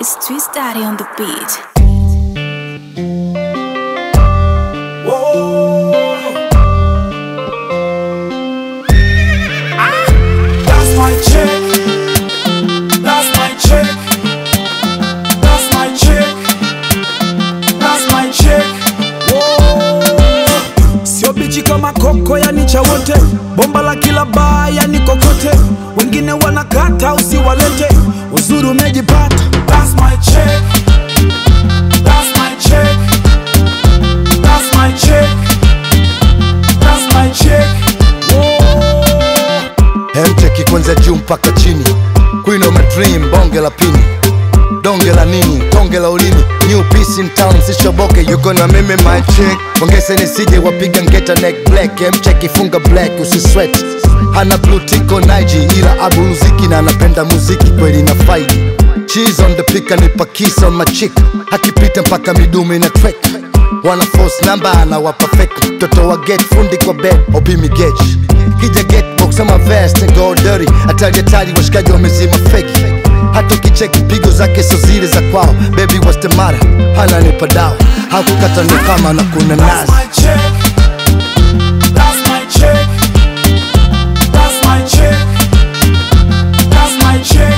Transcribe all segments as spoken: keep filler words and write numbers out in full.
It's Twist Daddy on the beat. Whoa. Ah. That's my chick. That's my chick. That's my chick. That's my chick. Whoa. Sio bichi kama koko yani cha wote, bomba la kila baa yani kokote, wengine wanakata usiwalete, uzuri umejipata. That's my chick. That's my chick. That's my chick. That's my chick. Hemcheki kwanza juu mpaka chini, Queen of my dream, bonge la pini, donge la nini, tonge la ulimi, new piece in town, sishoboke, you gonna mimi my chick. Wangese nisije wapiga ngeta neck black, hemcheki funga black, usisweat. Hana blue tick on I G, ila abu muziki na anapenda muziki kweli na faidi. Cheese on the pick, anipa kiss on my chick, hakipita mpaka midume na track. Wana force number anawapa fake, mtoto wa get fundi kwa bed, obi mi gauge. Kija get box ama vest and go dirty, atali atali washikaji wamezima fake. Hata ukicheki pigo zake so zile za kwao, baby what's the matter, hana nipa dawa, hakukata ndo kama na kuna nazi. That's my chick. That's my chick. That's my chick. That's my chick.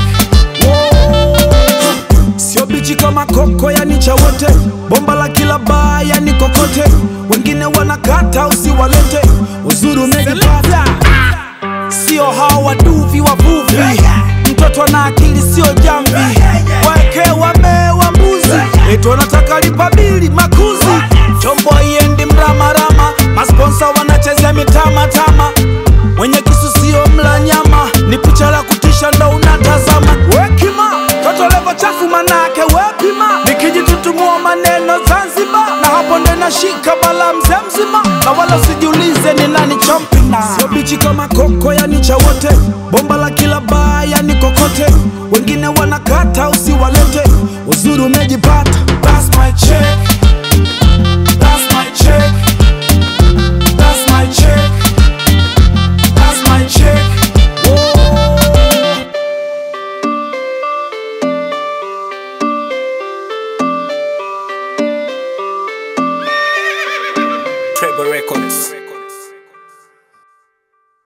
Sio bichi kama koko yani cha wote, bomba la kila baa yani kokote, wengine wanakata usiwalete, uzuri umejipata. Sio hao waduvi wavuvi, mtoto na akili sio jamvi, weke wamewa mbuzi, eto wanataka lipa bili makuzi, chombo iendi mramarama, masponsa wanachezea mitama tama, mwenye kisu sio mla nyama, ni picha la kutisha ndo unatazama. Wekima, toto levo chafu manake wepima, nikijitutumua maneno Zanzibar, na hapo ndo nashika bala mzee mzima, na wala usijiulize ni nani chompina. Sio bichi kama koko yani cha wote, bomba la kila baa yani kokote, wengine